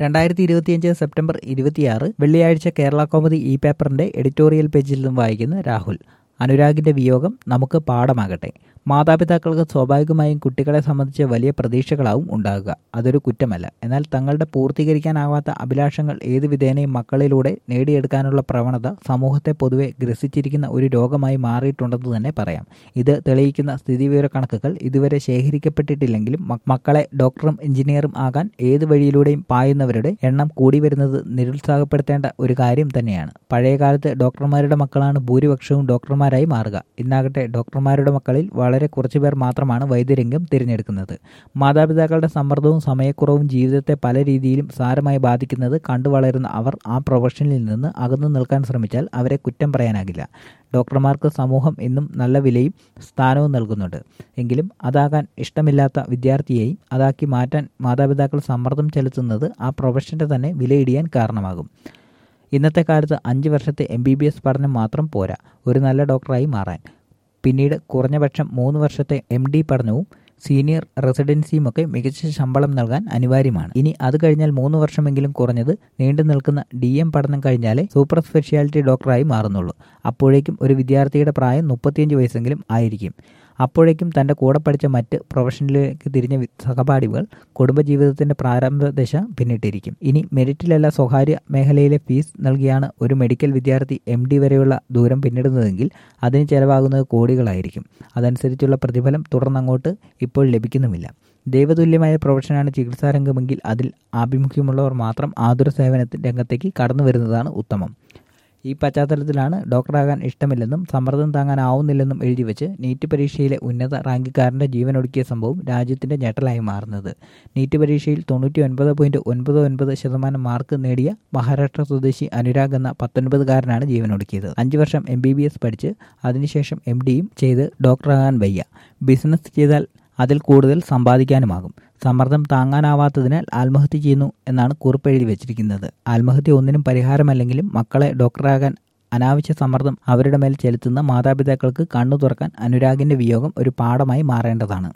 2025 September 26 വെള്ളിയാഴ്ച കേരള കൗമുദി ഈ പേപ്പറിന്റെ എഡിറ്റോറിയൽ പേജിൽ നിന്നും വായിക്കുന്ന രാഹുൽ. അനുരാഗിന്റെ വിയോഗം നമുക്ക് പാഠമാകട്ടെ. മാതാപിതാക്കൾക്ക് സ്വാഭാവികമായും കുട്ടികളെ സംബന്ധിച്ച് വലിയ പ്രതീക്ഷകളാവും ഉണ്ടാകുക. അതൊരു കുറ്റമല്ല. എന്നാൽ തങ്ങളുടെ പൂർത്തീകരിക്കാനാവാത്ത അഭിലാഷങ്ങൾ ഏതു വിധേനയും മക്കളിലൂടെ നേടിയെടുക്കാനുള്ള പ്രവണത സമൂഹത്തെ പൊതുവെ ഗ്രസിച്ചിരിക്കുന്ന ഒരു രോഗമായി മാറിയിട്ടുണ്ടെന്ന് തന്നെ പറയാം. ഇത് തെളിയിക്കുന്ന സ്ഥിതിവിവരക്കണക്കുകൾ ഇതുവരെ ശേഖരിക്കപ്പെട്ടിട്ടില്ലെങ്കിലും മക്കളെ ഡോക്ടറും എഞ്ചിനീയറും ആകാൻ ഏത് വഴിയിലൂടെയും പായുന്നവരുടെ എണ്ണം കൂടി വരുന്നത് നിരുത്സാഹപ്പെടുത്തേണ്ട ഒരു കാര്യം തന്നെയാണ്. പഴയകാലത്ത് ഡോക്ടർമാരുടെ മക്കളാണ് ഭൂരിപക്ഷവും ഡോക്ടർമാരായി മാറുക. ഇന്നാകട്ടെ ഡോക്ടർമാരുടെ മക്കളിൽ വളരെ കുറച്ചുപേർ മാത്രമാണ് വൈദ്യരംഗം തിരഞ്ഞെടുക്കുന്നത്. മാതാപിതാക്കളുടെ സമ്മർദ്ദവും സമയക്കുറവും ജീവിതത്തെ പല രീതിയിലും സാരമായി ബാധിക്കുന്നത് കണ്ടുവളരുന്ന അവർ ആ പ്രൊഫഷനിൽ നിന്ന് അകന്നു നിൽക്കാൻ ശ്രമിച്ചാൽ അവരെ കുറ്റം പറയാനാകില്ല. ഡോക്ടർമാർക്ക് സമൂഹം ഇന്നും നല്ല വിലയും സ്ഥാനവും നൽകുന്നുണ്ട്. എങ്കിലും അതാകാൻ ഇഷ്ടമില്ലാത്ത വിദ്യാർത്ഥിയെയും അതാക്കി മാറ്റാൻ മാതാപിതാക്കൾ സമ്മർദ്ദം ചെലുത്തുന്നത് ആ പ്രൊഫഷന്റെ തന്നെ വിലയിടിയാൻ കാരണമാകും. ഇന്നത്തെ കാലത്ത് 5 വർഷത്തെ MBBS പഠനം മാത്രം പോരാ ഒരു നല്ല ഡോക്ടറായി മാറാൻ. പിന്നീട് കുറഞ്ഞപക്ഷം 3 വർഷത്തെ MD പഠനവും സീനിയർ റെസിഡൻസിയുമൊക്കെ മികച്ച ശമ്പളം നൽകാൻ അനിവാര്യമാണ്. ഇനി അത് കഴിഞ്ഞാൽ 3 വർഷമെങ്കിലും കുറഞ്ഞത് നീണ്ടു നിൽക്കുന്ന DM പഠനം കഴിഞ്ഞാലേ സൂപ്പർ സ്പെഷ്യാലിറ്റി ഡോക്ടറായി മാറുന്നുള്ളൂ. അപ്പോഴേക്കും ഒരു വിദ്യാർത്ഥിയുടെ പ്രായം 35 വയസ്സെങ്കിലും ആയിരിക്കും. അപ്പോഴേക്കും തൻ്റെ കൂടെ പഠിച്ച മറ്റ് പ്രൊഫഷനിലേക്ക് തിരിഞ്ഞ സഹപാഠികൾ കുടുംബജീവിതത്തിൻ്റെ പ്രാരംഭ ദശ പിന്നിട്ടിരിക്കും. ഇനി മെറിറ്റിലല്ല സ്വകാര്യ മേഖലയിലെ ഫീസ് നൽകിയാണ് ഒരു മെഡിക്കൽ വിദ്യാർത്ഥി MD വരെയുള്ള ദൂരം പിന്നിടുന്നതെങ്കിൽ അതിന് ചെലവാകുന്നത് കോടികളായിരിക്കും. അതനുസരിച്ചുള്ള പ്രതിഫലം തുടർന്നങ്ങോട്ട് ഇപ്പോൾ ലഭിക്കുന്നുമില്ല. ദൈവതുല്യമായ പ്രൊഫഷനാണ് ചികിത്സാരംഗമെങ്കിൽ അതിൽ ആഭിമുഖ്യമുള്ളവർ മാത്രം ആതുര സേവന രംഗത്തേക്ക് കടന്നു വരുന്നതാണ് ഉത്തമം. ഈ പശ്ചാത്തലത്തിലാണ് ഡോക്ടറാകാൻ ഇഷ്ടമില്ലെന്നും സമ്മർദ്ദം താങ്ങാനാവുന്നില്ലെന്നും എഴുതി വെച്ച് നീറ്റ് പരീക്ഷയിലെ ഉന്നത റാങ്കുകാരൻ്റെ ജീവനൊടുക്കിയ സംഭവം രാജ്യത്തിൻ്റെ ഞെട്ടലായി മാറുന്നത്. നീറ്റ് പരീക്ഷയിൽ 99.99% മാർക്ക് നേടിയ മഹാരാഷ്ട്ര സ്വദേശി അനുരാഗ് എന്ന 19കാരനാണ് ജീവനൊടുക്കിയത്. 5 വർഷം MBBS പഠിച്ച് അതിനുശേഷം MDയും ചെയ്ത് ഡോക്ടറാകാൻ വയ്യ. ബിസിനസ് ചെയ്താൽ അതിൽ കൂടുതൽ സമ്പാദിക്കാനുമാകും. സമ്മർദ്ദം താങ്ങാനാവാത്തതിനാൽ ആത്മഹത്യ ചെയ്യുന്നു എന്നാണ് കുറിപ്പ് എഴുതി വെച്ചിരിക്കുന്നത്. ആത്മഹത്യ ഒന്നിനും പരിഹാരമല്ലെങ്കിലും മക്കളെ ഡോക്ടറാകാൻ അനാവശ്യ സമ്മർദ്ദം അവരുടെ മേൽ ചെലുത്തുന്ന മാതാപിതാക്കൾക്ക് കണ്ണു തുറക്കാൻ അനുരാഗിന്റെ വിയോഗം ഒരു പാഠമായി മാറേണ്ടതാണ്.